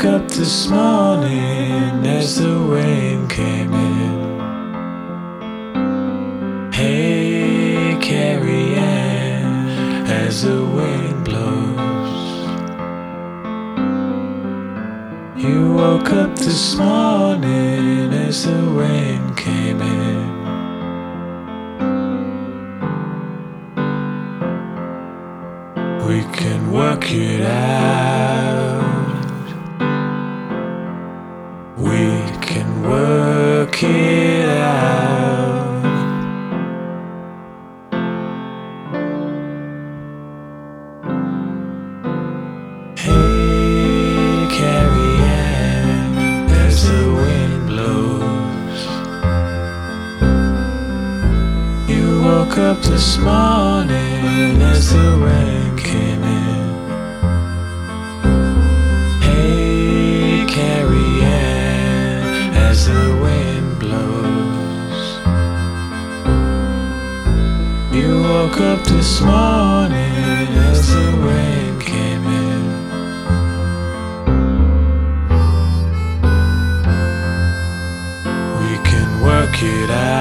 up this morning as the rain came in. Hey, Carrie Ann, as the wind blows. You woke up this morning as the rain came in. We can work it out. We can work it out. Hey, Carrie Ann, as the wind blows. You woke up this morning as the rain came in. Hey, Carrie Ann, as the wind blows. You woke up this morning as the rain came in. We can work it out.